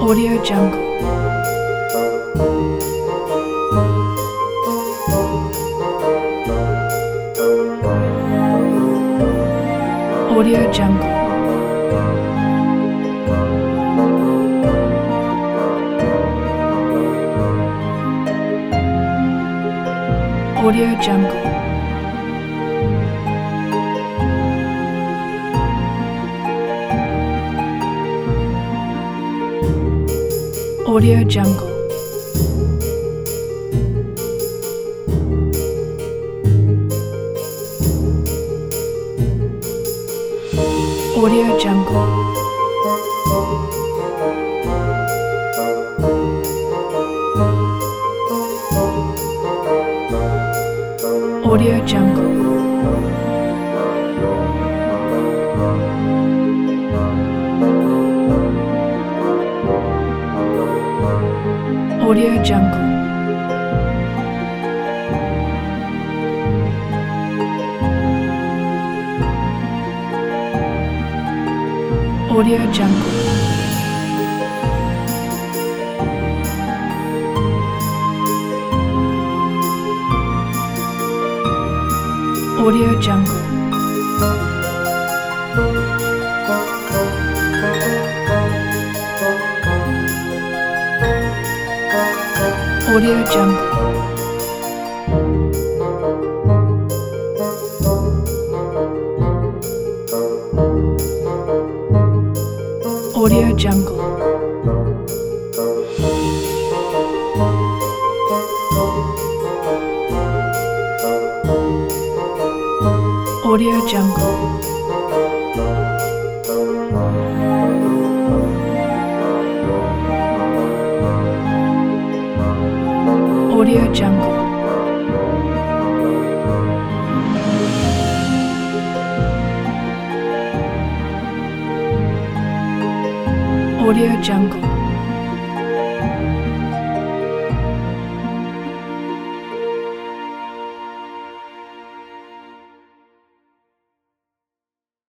Audio Jungle. Audio Jungle. Audio Jungle. Audio Jungle. Audio Jungle. Audio Jungle. Audio Jungle. Audio Jungle. Audio Jungle. Audio Jungle. Audio Jungle. Audio Jungle. Audio Jungle. Audio Jungle.